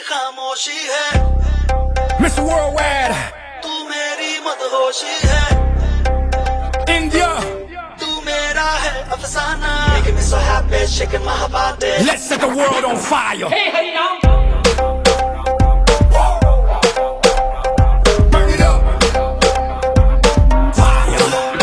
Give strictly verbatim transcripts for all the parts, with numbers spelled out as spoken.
खामोशी है mister worldwide तू मेरी मदहोशी है इंडिया तू मेरा है अफसाना Making me so happy shaking my body Let's set the world on fire Hey Hari Ram Burn it up Fire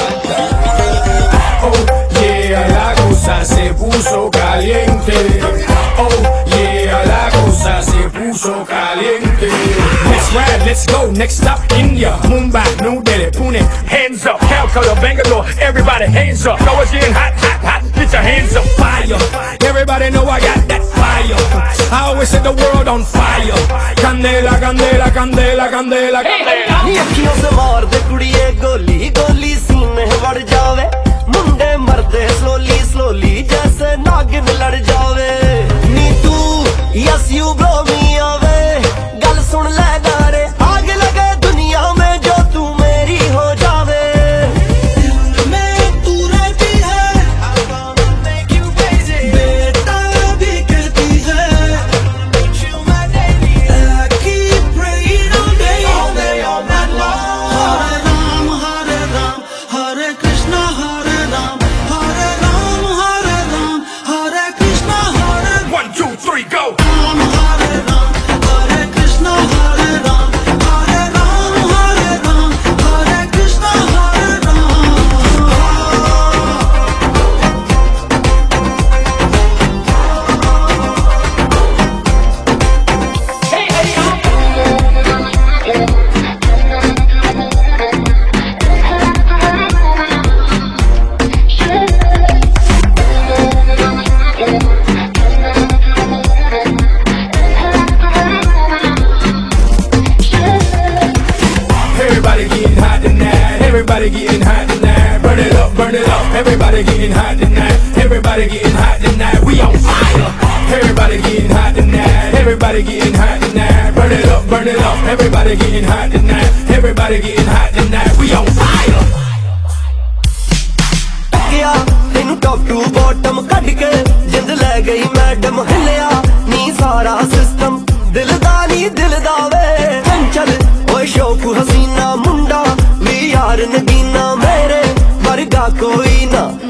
Oh yeah la cosa se puso caliente Oh yeah la cosa se puso caliente Let's ride, let's go, next stop India Mumbai, New Delhi, Pune Hands up, Calcutta, Bangalore Everybody hands up Know it's getting hot, hot, hot Get your hands up, fire Everybody know I got that fire I always set the world on fire Candela, candela, candela, candela, candela नी अखियों से मार दे कुड़िए गोली गोली सीने बढ़ जावे मुंडे मरदे slowly slowly जैसे नागिन लड़ जावे नी तू यस यू ब्लो मी आवे गल सुन ले नारे आग लगे दुनिया में जो तू मेरी हो जावे दिल में तू रहती है I wanna make you crazy बेटा भी कहती है make you my baby I keep praying all day all day all night long Hare Ram Hare Ram Hare Krishna Hare Ram Hare Ram Hare Ram Hare Krishna Hare Ram One, two, three, go Ram Hare Ram Hare Krishna Hare Ram Hare Ram Hare Ram Hare Krishna Hare Ram Hey Hari Ram Everybody getting hot tonight. Everybody getting hot tonight. Burn it up, burn it up. Everybody getting hot tonight. Everybody getting hot tonight. We on fire. Everybody getting hot tonight. Everybody getting hot tonight. Burn it up, burn it up. Everybody getting hot tonight. Everybody getting hot tonight. We on fire. गया तेनू top to bottom cut के जिंद ले गई madam हिलिया नी सारा system दिल दा नी दिल दा वे चंचल ओए शौक हसीना मुंडा वी यार नगीना मेरे वर्गा कोई ना